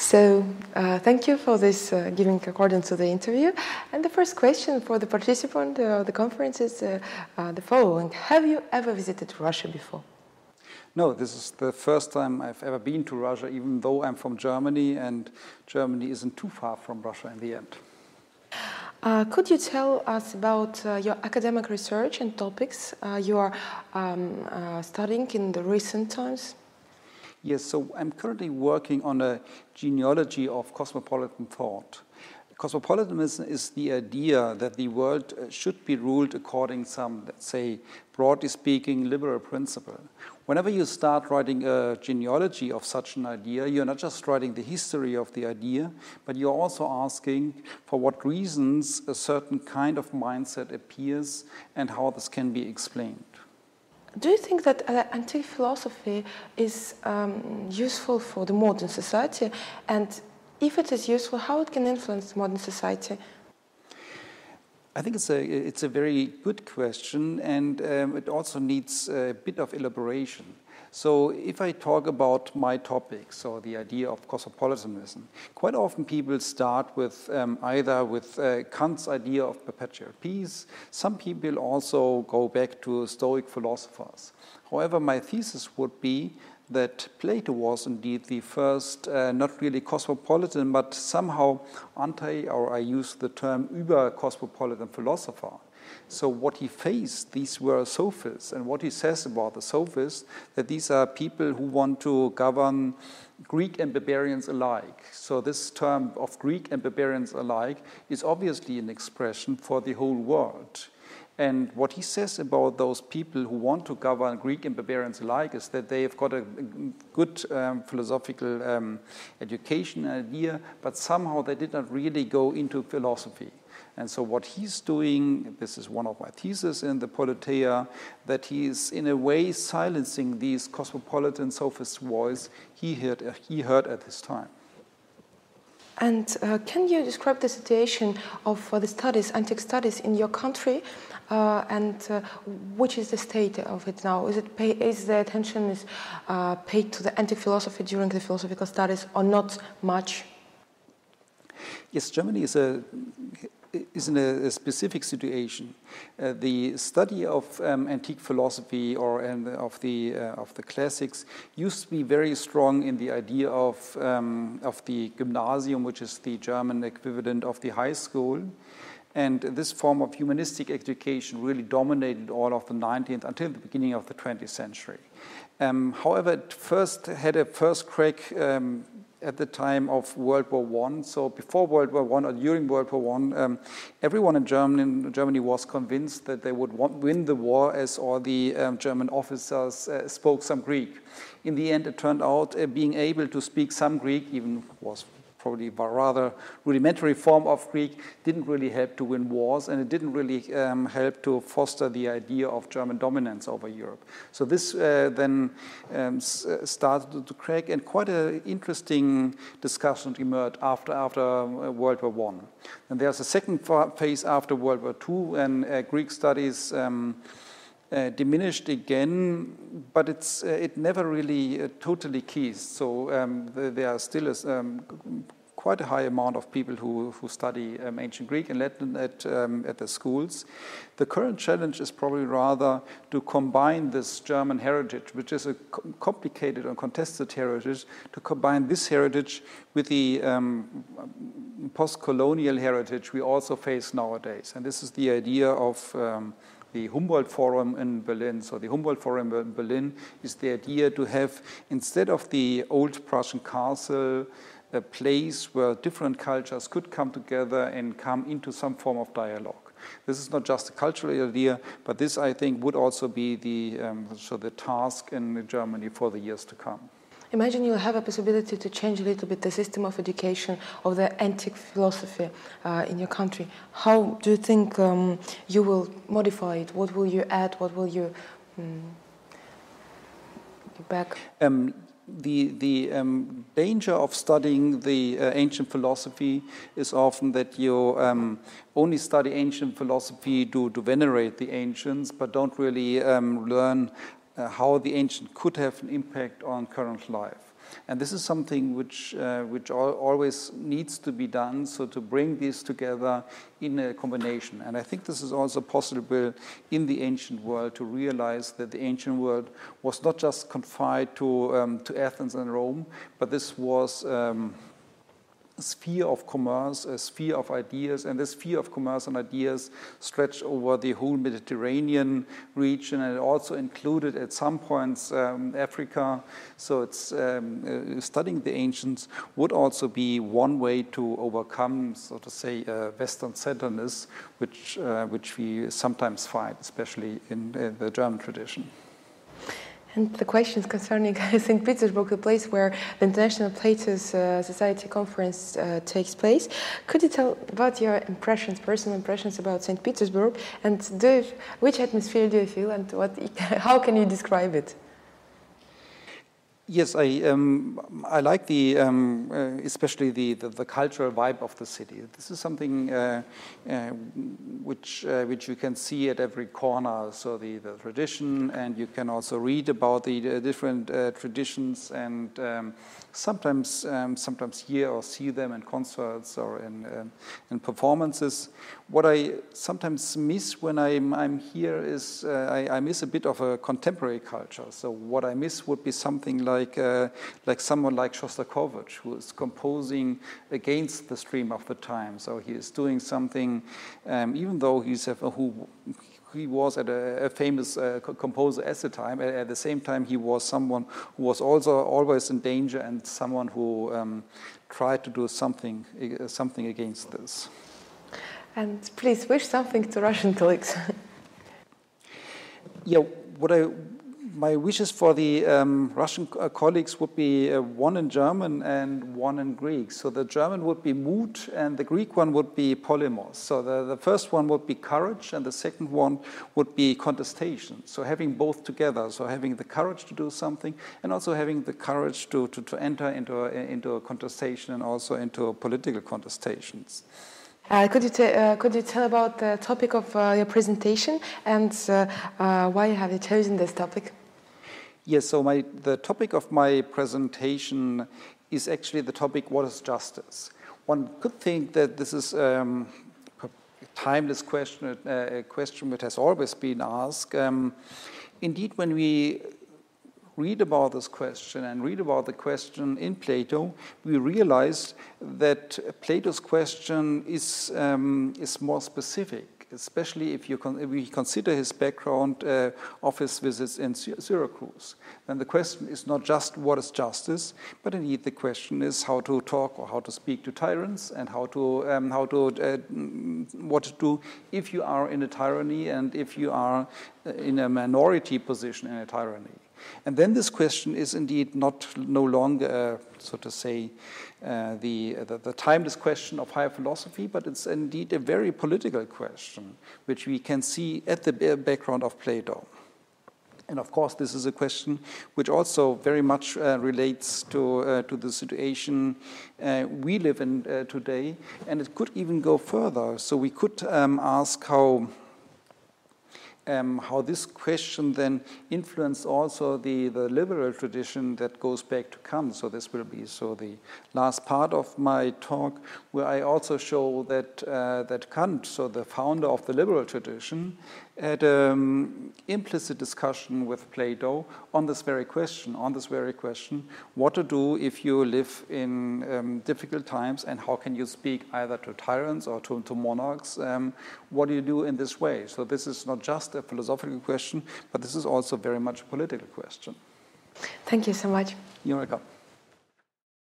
So, thank you for this giving accordance to the interview. And the first question for the participant of the conference is the following. Have you ever visited Russia before? No, this is the first time I've ever been to Russia, even though I'm from Germany, and Germany isn't too far from Russia in the end. Could you tell us about your academic research and topics you are studying in the recent times? Yes, so I'm currently working on a genealogy of cosmopolitan thought. Cosmopolitanism is the idea that the world should be ruled according to some, let's say, broadly speaking, liberal principle. Whenever you start writing a genealogy of such an idea, you're not just writing the history of the idea, but you're also asking for what reasons a certain kind of mindset appears and how this can be explained. Do you think that antique philosophy is useful for the modern society? And if it is useful, how it can influence modern society? I think it's a very good question, and it also needs a bit of elaboration. So if I talk about my topic, so the idea of cosmopolitanism, quite often people start with either with Kant's idea of perpetual peace. Some people also go back to Stoic philosophers. However, my thesis would be that Plato was indeed the first, not really cosmopolitan, but somehow or I use the term über-cosmopolitan philosopher. So what he faced, these were sophists, and what he says about the sophists, that these are people who want to govern Greek and barbarians alike. So this term of Greek and barbarians alike is obviously an expression for the whole world. And what he says about those people who want to govern Greek and barbarians alike is that they've got a good philosophical education idea, but somehow they did not really go into philosophy. And so what he's doing, this is one of my theses in the Politeia, that he is in a way silencing these cosmopolitan sophist voice he heard at his time. And can you describe the situation of the studies, antique studies in your country, and which is the state of it now? Is the attention paid to the antique philosophy during the philosophical studies, or not much? Yes, Germany is in a specific situation. The study of antique philosophy of the classics used to be very strong in the idea of the Gymnasium, which is the German equivalent of the high school. And this form of humanistic education really dominated all of the 19th until the beginning of the 20th century. However, it first had a first crack at the time of World War I. So before World War I or during World War I, everyone in Germany was convinced that they would win the war as all the German officers spoke some Greek. In the end, it turned out being able to speak some Greek, even was probably a rather rudimentary form of Greek, didn't really help to win wars, and it didn't really help to foster the idea of German dominance over Europe. So this then started to crack, and quite an interesting discussion emerged after World War I. And there's a second phase after World War II, and Greek studies diminished again, but it never really totally ceased. So there are still quite a high amount of people who study ancient Greek and Latin at the schools. The current challenge is probably rather to combine this German heritage, which is a complicated and contested heritage, to combine this heritage with the post-colonial heritage we also face nowadays. And this is the idea of the Humboldt Forum in Berlin. So the Humboldt Forum in Berlin is the idea to have, instead of the old Prussian castle, a place where different cultures could come together and come into some form of dialogue. This is not just a cultural idea, but this, I think, would also be the task in Germany for the years to come. Imagine you have a possibility to change a little bit the system of education of the antique philosophy in your country. How do you think you will modify it? What will you add? What will you back? The danger of studying the ancient philosophy is often that you only study ancient philosophy to venerate the ancients, but don't really learn how the ancient could have an impact on current life. And this is something which always needs to be done, so to bring these together in a combination. And I think this is also possible in the ancient world, to realize that the ancient world was not just confined to Athens and Rome, but this was a sphere of commerce, a sphere of ideas, and this sphere of commerce and ideas stretched over the whole Mediterranean region, and it also included at some points Africa. So it's studying the ancients would also be one way to overcome, so to say, Western centeredness, which we sometimes find, especially in the German tradition. And the questions concerning St. Petersburg, the place where the International Plato Society Conference takes place. Could you tell about your impressions, personal impressions about St. Petersburg, and which atmosphere do you feel, and how can you describe it? Yes, I like the especially the cultural vibe of the city. This is something which you can see at every corner. So the tradition, and you can also read about the different traditions, and sometimes hear or see them in concerts or in performances. What I sometimes miss when I'm here is I miss a bit of a contemporary culture. So what I miss would be something like someone like Shostakovich, who is composing against the stream of the time. So he is doing something, even though he was a famous composer at the time. At the same time, he was someone who was also always in danger, and someone who tried to do something against this. And please wish something to Russian colleagues. Yeah, my wishes for the Russian colleagues would be one in German and one in Greek. So the German would be Mut, and the Greek one would be polemos. So the first one would be courage, and the second one would be contestation. So having both together, so having the courage to do something, and also having the courage to enter into a contestation, and also into political contestations. Could you tell about the topic of your presentation, and why have you chosen this topic? Yes, so the topic of my presentation is actually the topic, what is justice? One could think that this is a timeless question, a question that has always been asked. Indeed, when we read about this question and read about the question in Plato, we realize that Plato's question is more specific, especially if we consider his background of his visits in Syracuse. Then the question is not just what is justice, but indeed the question is how to talk or how to speak to tyrants, and what to do if you are in a tyranny, and if you are in a minority position in a tyranny. And then this question is indeed no longer, so to say, the timeless question of higher philosophy, but it's indeed a very political question, which we can see at the background of Plato. And of course, this is a question which also very much relates to the situation we live in today, and it could even go further. So we could ask how this question then influenced also the liberal tradition that goes back to Kant. So this will be the last part of my talk, where I also show that Kant, so the founder of the liberal tradition, had implicit discussion with Plato on this very question, what to do if you live in difficult times, and how can you speak either to tyrants or to monarchs? What do you do in this way? So this is not just a philosophical question, but this is also very much a political question. Thank you so much. You're welcome.